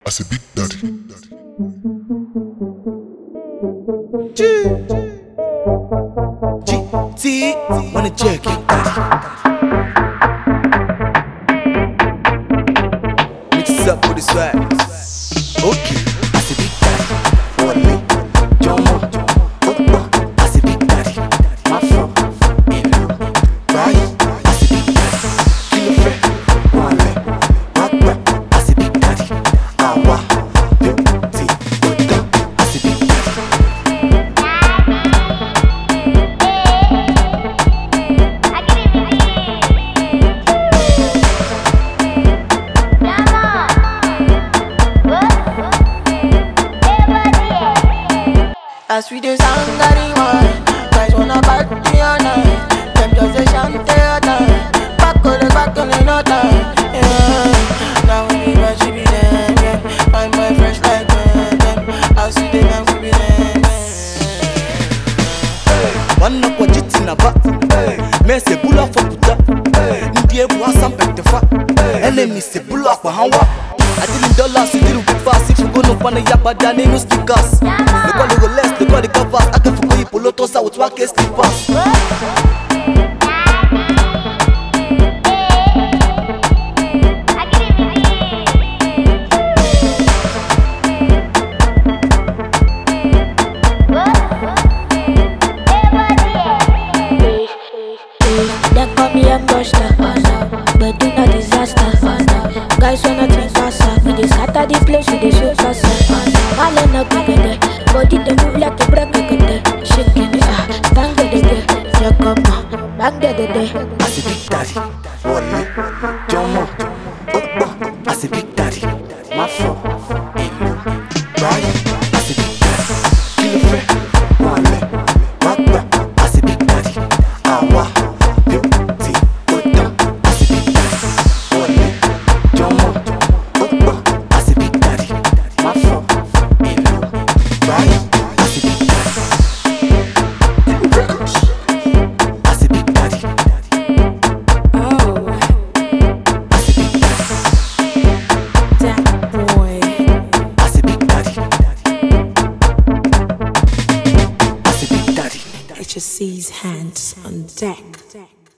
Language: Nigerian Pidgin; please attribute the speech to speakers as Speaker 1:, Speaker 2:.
Speaker 1: as a big daddy.
Speaker 2: GT, wanna check it. Mix up with the swag. Okay, as a big daddy. Wale, Jomo, as a big daddy. Mafro, Elu, Rai, as a big daddy. Kilofe, Wale, Wakwa, as a big daddy. Awa, Beauty, Oda, as a big daddy.
Speaker 3: As we do sound one, guys wanna party all night. Them just a chante all time. Back on the no time. Yeah. Now we be what she be them, yeah. My boy fresh like them. As we do them, we be them, yeah.
Speaker 2: One up what jits in a bat. Men say pull up for puta. Ndie buwa some pektefa. Enemy say pull up for hawa. I deal in dollars, you deal with fast. If you go no pan a yapa, then ain't no stickers. They call it less, they call it covers. I can forget you polo tosa with one case slippers.
Speaker 4: They call me a monster, but do not disaster. Guys wanna think faster. We dey scatter the place, we dey show us. All in a good body they move like a break a shaking it, stand the yeah, come on, back the
Speaker 2: As a big daddy, Wale, Jomo, as a big daddy, Mafro, Elu, Rai, as a big daddy, Kilofe, Wale, Wakwa, as a big daddy, Awa, Beauty, Oda, as a big daddy, Wale, Jomo, as a big daddy, Mafro, Elu, Rai, as a big daddy, as a big daddy.
Speaker 5: HSC's hands on deck.